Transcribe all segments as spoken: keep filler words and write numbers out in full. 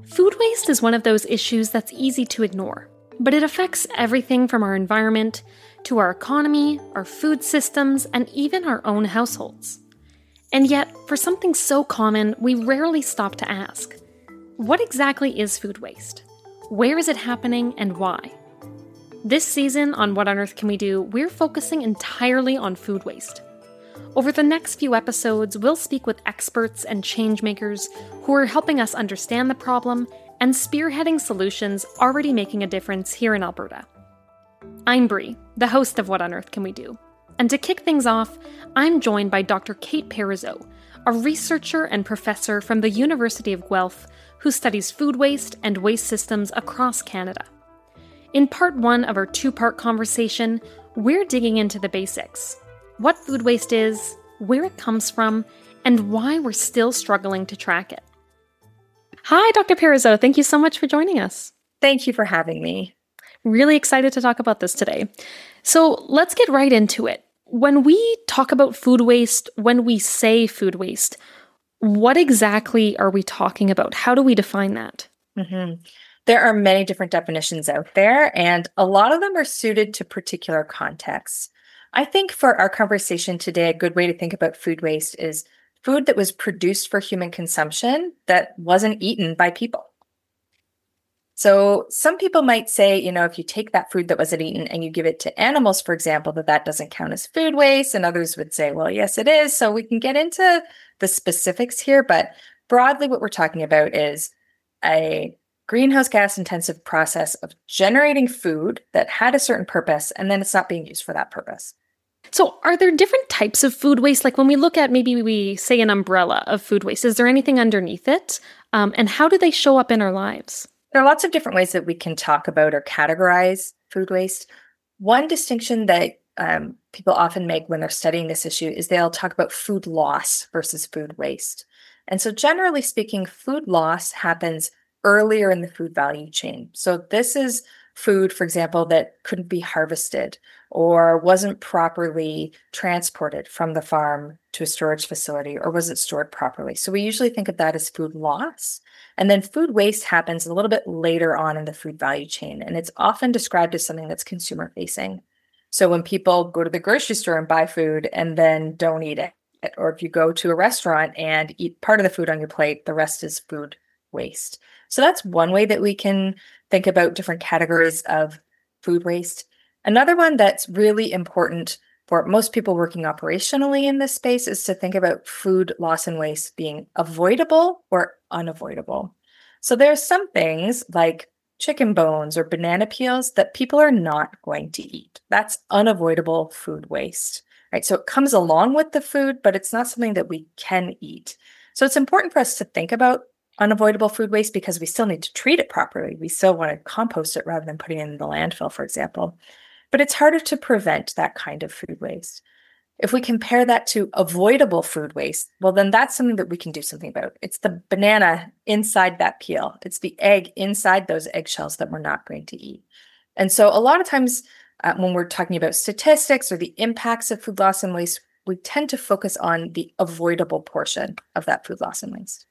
Food waste is one of those issues that's easy to ignore, but it affects everything from our environment to our economy, our food systems, and even our own households. And yet, for something so common, we rarely stop to ask, what exactly is food waste? Where is it happening and why? This season on What on Earth Can We Do, we're focusing entirely on food waste. Over the next few episodes, we'll speak with experts and changemakers who are helping us understand the problem and spearheading solutions already making a difference here in Alberta. I'm Bree, the host of What on Earth Can We Do? And to kick things off, I'm joined by Doctor Kate Parizeau, a researcher and professor from the University of Guelph who studies food waste and waste systems across Canada. In part one of our two-part conversation, we're digging into the basics. What food waste is, where it comes from, and why we're still struggling to track it. Hi, Doctor Parizeau. Thank you so much for joining us. Thank you for having me. Really excited to talk about this today. So let's get right into it. When we talk about food waste, when we say food waste, what exactly are we talking about? How do we define that? Mm-hmm. There are many different definitions out there, and a lot of them are suited to particular contexts. I think for our conversation today, a good way to think about food waste is food that was produced for human consumption that wasn't eaten by people. So some people might say, you know, if you take that food that wasn't eaten and you give it to animals, for example, that that doesn't count as food waste. And others would say, well, yes, it is. So we can get into the specifics here. But broadly, what we're talking about is a greenhouse gas intensive process of generating food that had a certain purpose, and then it's not being used for that purpose. So are there different types of food waste? Like when we look at maybe we say an umbrella of food waste, is there anything underneath it? Um, and how do they show up in our lives? There are lots of different ways that we can talk about or categorize food waste. One distinction that um, people often make when they're studying this issue is they'll talk about food loss versus food waste. And so generally speaking, food loss happens earlier in the food value chain. So this is food, for example, that couldn't be harvested or wasn't properly transported from the farm to a storage facility or wasn't stored properly. So we usually think of that as food loss. And then food waste happens a little bit later on in the food value chain. And it's often described as something that's consumer facing. So when people go to the grocery store and buy food and then don't eat it, or if you go to a restaurant and eat part of the food on your plate, the rest is food waste. So that's one way that we can think about different categories of food waste. Another one that's really important for most people working operationally in this space is to think about food loss and waste being avoidable or unavoidable. So there are some things like chicken bones or banana peels that people are not going to eat. That's unavoidable food waste, right? So it comes along with the food, but it's not something that we can eat. So it's important for us to think about unavoidable food waste because we still need to treat it properly. We still want to compost it rather than putting it in the landfill, for example. But it's harder to prevent that kind of food waste. If we compare that to avoidable food waste, well, then that's something that we can do something about. It's the banana inside that peel. It's the egg inside those eggshells that we're not going to eat. And so a lot of times uh, when we're talking about statistics or the impacts of food loss and waste, we tend to focus on the avoidable portion of that food loss and waste.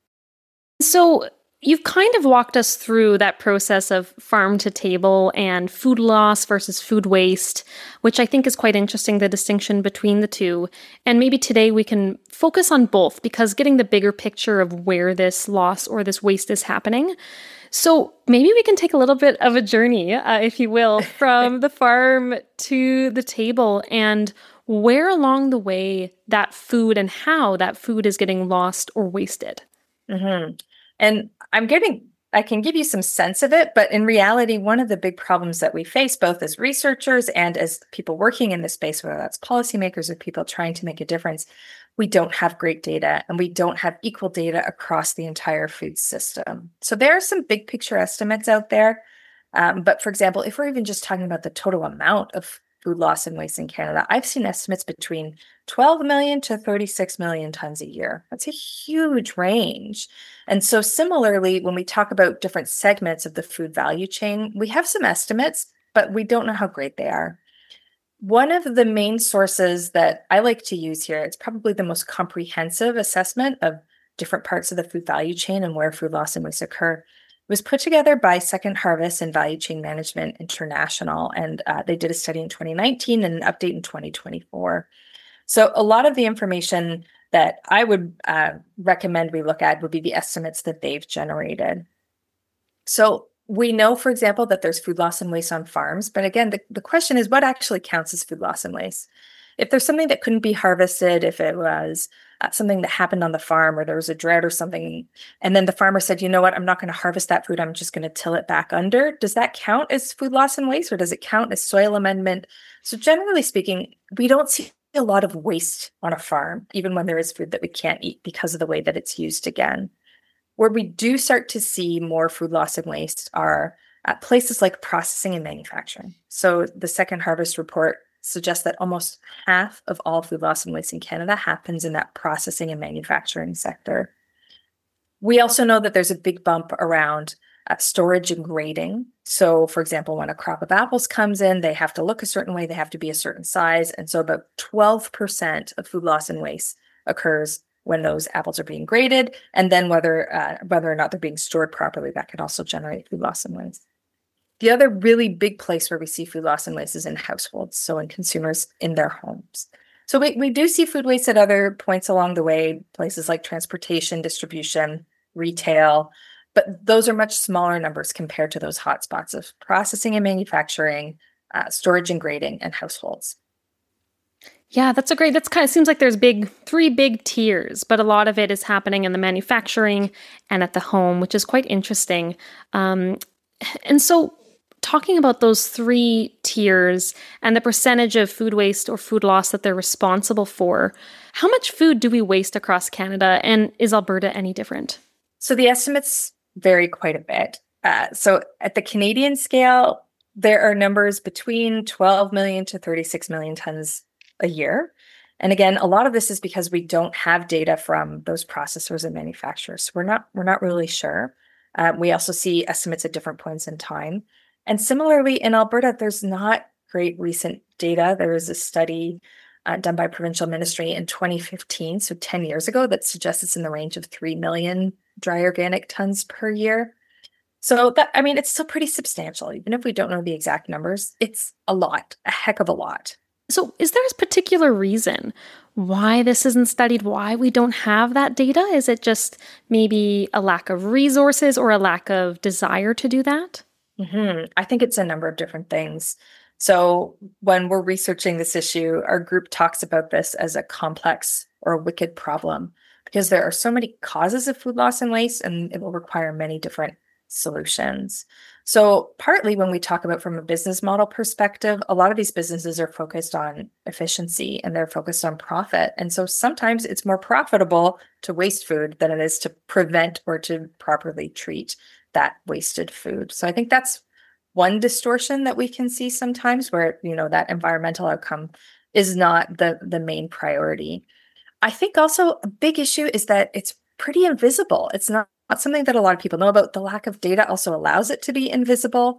So you've kind of walked us through that process of farm to table and food loss versus food waste, which I think is quite interesting, the distinction between the two. And maybe today we can focus on both because getting the bigger picture of where this loss or this waste is happening. So maybe we can take a little bit of a journey, uh, if you will, from the farm to the table and where along the way that food and how that food is getting lost or wasted. Mm-hmm. And I'm getting, I can give you some sense of it, but in reality, one of the big problems that we face both as researchers and as people working in this space, whether that's policymakers or people trying to make a difference, we don't have great data and we don't have equal data across the entire food system. So there are some big picture estimates out there. Um, but for example, if we're even just talking about the total amount of food loss and waste in Canada, I've seen estimates between twelve million to thirty-six million tons a year. That's a huge range. And so similarly, when we talk about different segments of the food value chain, we have some estimates, but we don't know how great they are. One of the main sources that I like to use here, it's probably the most comprehensive assessment of different parts of the food value chain and where food loss and waste occur, was put together by Second Harvest and Value Chain Management International, and uh, they did a study in twenty nineteen and an update in twenty twenty-four. So a lot of the information that I would uh, recommend we look at would be the estimates that they've generated. So we know, for example, that there's food loss and waste on farms. But again, the, the question is what actually counts as food loss and waste? If there's something that couldn't be harvested, if it was uh, something that happened on the farm or there was a drought or something, and then the farmer said, you know what, I'm not going to harvest that food, I'm just going to till it back under, does that count as food loss and waste, or does it count as soil amendment? So generally speaking, we don't see a lot of waste on a farm, even when there is food that we can't eat because of the way that it's used again. Where we do start to see more food loss and waste are at places like processing and manufacturing. So the Second Harvest report suggests that almost half of all food loss and waste in Canada happens in that processing and manufacturing sector. We also know that there's a big bump around uh, storage and grading. So, for example, when a crop of apples comes in, they have to look a certain way, they have to be a certain size. And so about twelve percent of food loss and waste occurs when those apples are being graded, and then whether uh, whether or not they're being stored properly, that can also generate food loss and waste. The other really big place where we see food loss and waste is in households, so in consumers in their homes. So we, we do see food waste at other points along the way, places like transportation, distribution, retail, but those are much smaller numbers compared to those hotspots of processing and manufacturing, uh, storage and grading, and households. Yeah, that's a great, that's kind of seems like there's big, three big tiers, but a lot of it is happening in the manufacturing and at the home, which is quite interesting. Um, and so talking about those three tiers and the percentage of food waste or food loss that they're responsible for, how much food do we waste across Canada, and is Alberta any different? So the estimates vary quite a bit. Uh, so at the Canadian scale, there are numbers between twelve million to thirty-six million tons a year. And again, a lot of this is because we don't have data from those processors and manufacturers. We're not, we're not really sure. Uh, we also see estimates at different points in time. And similarly, in Alberta, there's not great recent data. There was a study uh, done by Provincial Ministry in twenty fifteen, so ten years ago, that suggests it's in the range of three million dry organic tons per year. So that, I mean, it's still pretty substantial. Even if we don't know the exact numbers, it's a lot, a heck of a lot. So is there a particular reason why this isn't studied, why we don't have that data? Is it just maybe a lack of resources or a lack of desire to do that? Mm-hmm. I think it's a number of different things. So when we're researching this issue, our group talks about this as a complex or a wicked problem because there are so many causes of food loss and waste, and it will require many different solutions. So partly when we talk about from a business model perspective, a lot of these businesses are focused on efficiency and they're focused on profit. And so sometimes it's more profitable to waste food than it is to prevent or to properly treat that wasted food. So I think that's one distortion that we can see sometimes where, you know, that environmental outcome is not the, the main priority. I think also a big issue is that it's pretty invisible. It's not, not something that a lot of people know about. The lack of data also allows it to be invisible.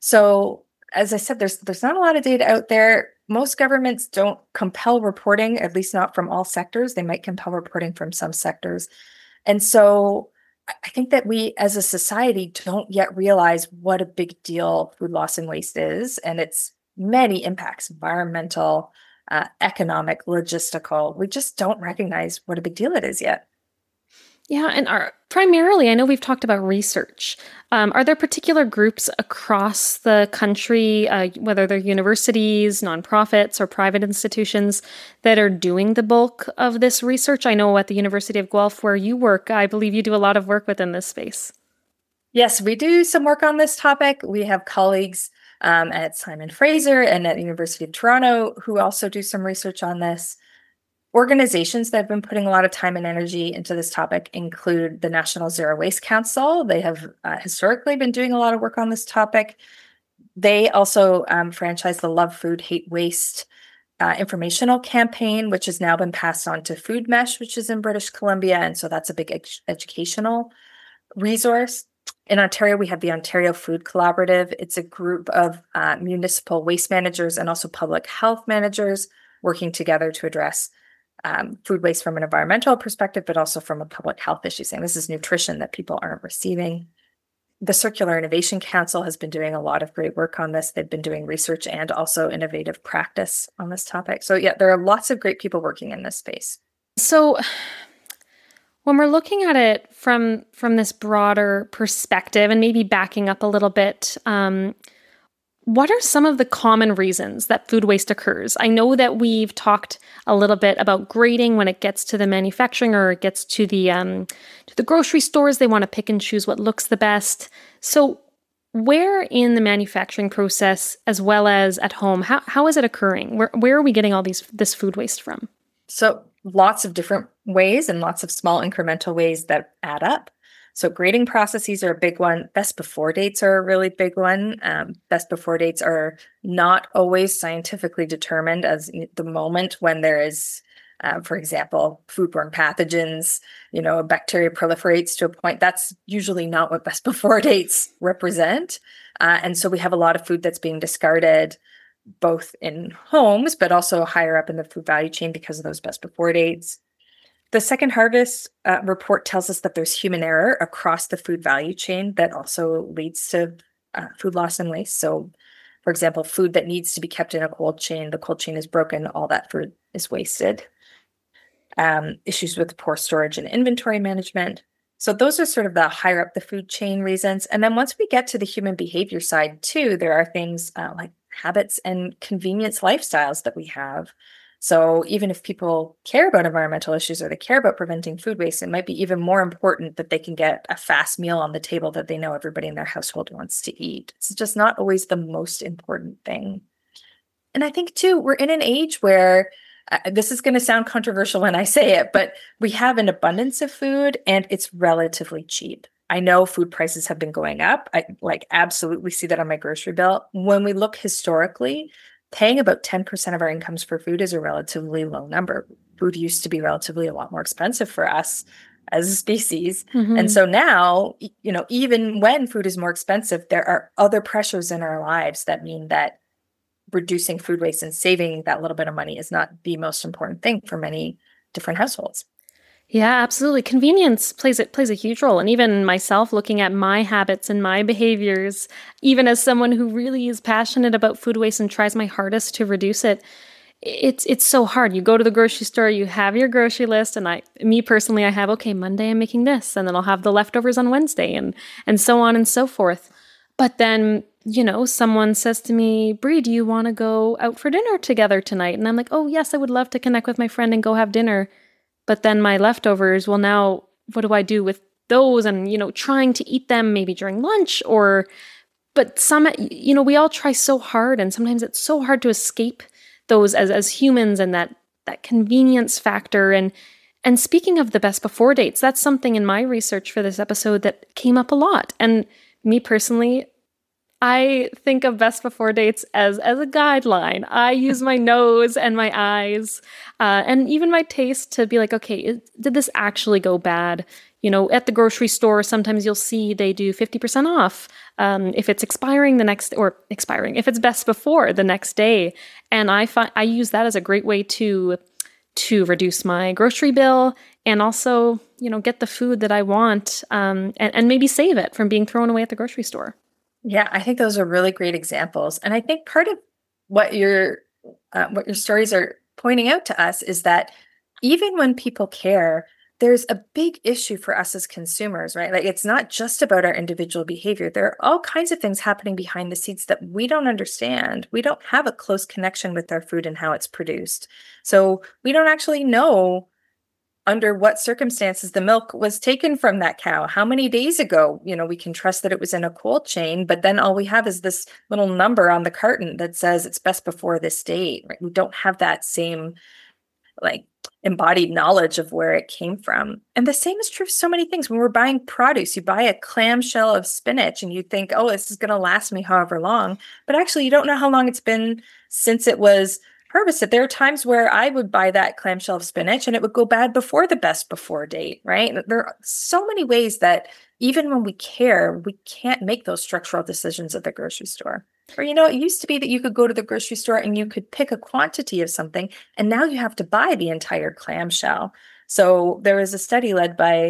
So as I said, there's there's not a lot of data out there. Most governments don't compel reporting, at least not from all sectors. They might compel reporting from some sectors. And so I think that we as a society don't yet realize what a big deal food loss and waste is, and its many impacts, environmental, uh, economic, logistical. We just don't recognize what a big deal it is yet. Yeah, and are primarily, I know we've talked about research. Um, are there particular groups across the country, uh, whether they're universities, nonprofits, or private institutions, that are doing the bulk of this research? I know at the University of Guelph, where you work, I believe you do a lot of work within this space. Yes, we do some work on this topic. We have colleagues um, at Simon Fraser and at the University of Toronto who also do some research on this. Organizations that have been putting a lot of time and energy into this topic include the National Zero Waste Council. They have uh, historically been doing a lot of work on this topic. They also um, franchise the Love Food, Hate Waste uh, informational campaign, which has now been passed on to Food Mesh, which is in British Columbia. And so that's a big ed- educational resource. In Ontario, we have the Ontario Food Collaborative. It's a group of uh, municipal waste managers and also public health managers working together to address Um, food waste from an environmental perspective, but also from a public health issue, saying this is nutrition that people aren't receiving. The Circular Innovation Council has been doing a lot of great work on this. They've been doing research and also innovative practice on this topic. So yeah, there are lots of great people working in this space. So when we're looking at it from from this broader perspective and maybe backing up a little bit, um, what are some of the common reasons that food waste occurs? I know that we've talked a little bit about grading when it gets to the manufacturing or it gets to the um, to the grocery stores. They want to pick and choose what looks the best. So where in the manufacturing process, as well as at home, how how is it occurring? Where where are we getting all these this food waste from? So lots of different ways and lots of small incremental ways that add up. So grading processes are a big one. Best before dates are a really big one. Um, best before dates are not always scientifically determined as the moment when there is, uh, for example, foodborne pathogens, you know, a bacteria proliferates to a point. That's usually not what best before dates represent. Uh, and so we have a lot of food that's being discarded both in homes, but also higher up in the food value chain because of those best before dates. The Second Harvest uh, report tells us that there's human error across the food value chain that also leads to uh, food loss and waste. So, for example, food that needs to be kept in a cold chain, the cold chain is broken, all that food is wasted. Um, issues with poor storage and inventory management. So those are sort of the higher up the food chain reasons. And then once we get to the human behavior side too, there are things uh, like habits and convenience lifestyles that we have. So even if people care about environmental issues or they care about preventing food waste, it might be even more important that they can get a fast meal on the table that they know everybody in their household wants to eat. It's just not always the most important thing. And I think too, we're in an age where uh, this is going to sound controversial when I say it, but we have an abundance of food and it's relatively cheap. I know food prices have been going up. I like absolutely see that on my grocery bill. When we look historically, paying about ten percent of our incomes for food is a relatively low number. Food used to be relatively a lot more expensive for us as a species. Mm-hmm. And so now, you know, even when food is more expensive, there are other pressures in our lives that mean that reducing food waste and saving that little bit of money is not the most important thing for many different households. Yeah, absolutely. Convenience plays it plays a huge role. And even myself looking at my habits and my behaviors, even as someone who really is passionate about food waste and tries my hardest to reduce it, it's it's so hard. You go to the grocery store, you have your grocery list, and I me personally, I have, okay, Monday I'm making this, and then I'll have the leftovers on Wednesday and and so on and so forth. But then, you know, someone says to me, Bree, do you want to go out for dinner together tonight? And I'm like, oh yes, I would love to connect with my friend and go have dinner. But then my leftovers, well, now what do I do with those? And, you know, trying to eat them maybe during lunch or, but some, you know, we all try so hard and sometimes it's so hard to escape those as, as humans and that, that convenience factor. And, and speaking of the best before dates, that's something in my research for this episode that came up a lot. And me personally, I think of best before dates as, as a guideline. I use my nose and my eyes uh, and even my taste to be like, okay, it, did this actually go bad? You know, at the grocery store, sometimes you'll see they do fifty percent off um, if it's expiring the next, or expiring, if it's best before the next day. And I find I use that as a great way to to reduce my grocery bill and also, you know, get the food that I want um, and, and maybe save it from being thrown away at the grocery store. Yeah, I think those are really great examples. And I think part of what your uh, what your stories are pointing out to us is that even when people care, there's a big issue for us as consumers, right? Like it's not just about our individual behavior. There are all kinds of things happening behind the scenes that we don't understand. We don't have a close connection with our food and how it's produced. So we don't actually know under what circumstances the milk was taken from that cow, how many days ago. You know, we can trust that it was in a cold chain, but then all we have is this little number on the carton that says it's best before this date, right? We don't have that same like embodied knowledge of where it came from. And the same is true of so many things. When we're buying produce, you buy a clamshell of spinach and you think, oh, this is going to last me however long, but actually you don't know how long it's been since it was harvested. There are times where I would buy that clamshell of spinach and it would go bad before the best before date, right? There are so many ways that even when we care, we can't make those structural decisions at the grocery store. Or, you know, it used to be that you could go to the grocery store and you could pick a quantity of something, and now you have to buy the entire clamshell. So there was a study led by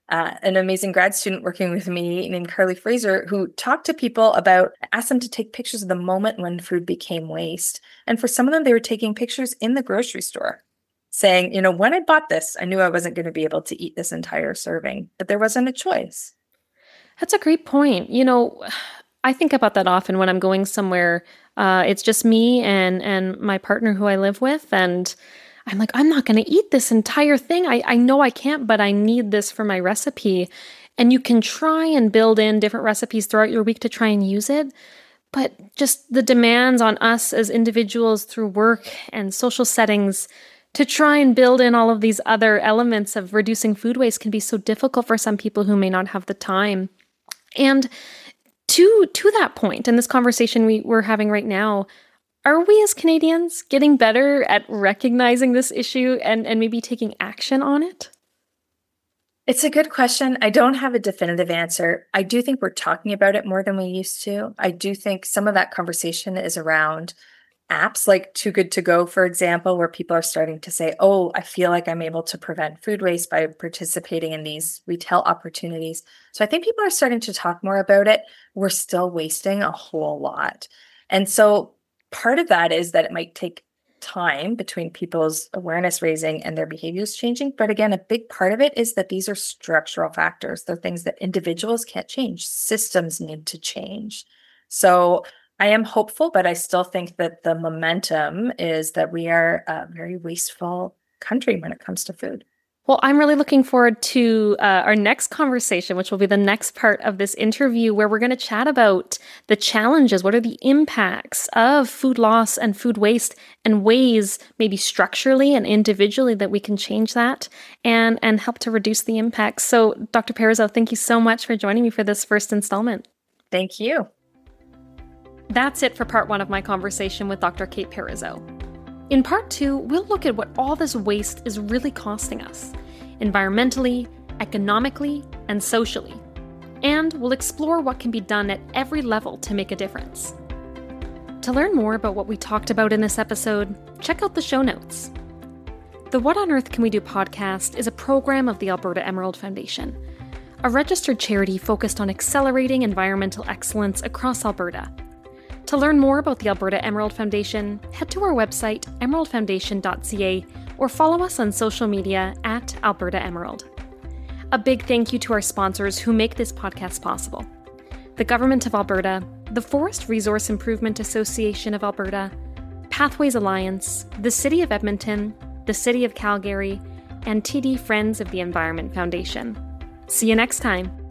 uh, an amazing grad student working with me named Carly Fraser, who talked to people about, asked them to take pictures of the moment when food became waste. And for some of them, they were taking pictures in the grocery store saying, you know, when I bought this, I knew I wasn't going to be able to eat this entire serving, but there wasn't a choice. That's a great point. You know, I think about that often when I'm going somewhere. Uh, it's just me and and my partner who I live with, and I'm like, I'm not going to eat this entire thing. I, I know I can't, but I need this for my recipe. And you can try and build in different recipes throughout your week to try and use it. But just the demands on us as individuals through work and social settings to try and build in all of these other elements of reducing food waste can be so difficult for some people who may not have the time. And to to that point, in this conversation we, we're having right now, are we as Canadians getting better at recognizing this issue and, and maybe taking action on it? It's a good question. I don't have a definitive answer. I do think we're talking about it more than we used to. I do think some of that conversation is around apps like Too Good To Go, for example, where people are starting to say, oh, I feel like I'm able to prevent food waste by participating in these retail opportunities. So I think people are starting to talk more about it. We're still wasting a whole lot. And so part of that is that it might take time between people's awareness raising and their behaviors changing. But again, a big part of it is that these are structural factors. They're things that individuals can't change. Systems need to change. So I am hopeful, but I still think that the momentum is that we are a very wasteful country when it comes to food. Well, I'm really looking forward to uh, our next conversation, which will be the next part of this interview, where we're going to chat about the challenges. What are the impacts of food loss and food waste, and ways, maybe structurally and individually, that we can change that and, and help to reduce the impacts. So, Doctor Parizeau, thank you so much for joining me for this first installment. Thank you. That's it for part one of my conversation with Doctor Kate Parizeau. In part two, we'll look at what all this waste is really costing us, environmentally, economically, and socially. And we'll explore what can be done at every level to make a difference. To learn more about what we talked about in this episode, check out the show notes. The What on Earth Can We Do podcast is a program of the Alberta Emerald Foundation, a registered charity focused on accelerating environmental excellence across Alberta. To learn more about the Alberta Emerald Foundation, head to our website, emerald foundation dot c a, or follow us on social media at Alberta Emerald. A big thank you to our sponsors who make this podcast possible: the Government of Alberta, the Forest Resource Improvement Association of Alberta, Pathways Alliance, the City of Edmonton, the City of Calgary, and T D Friends of the Environment Foundation. See you next time.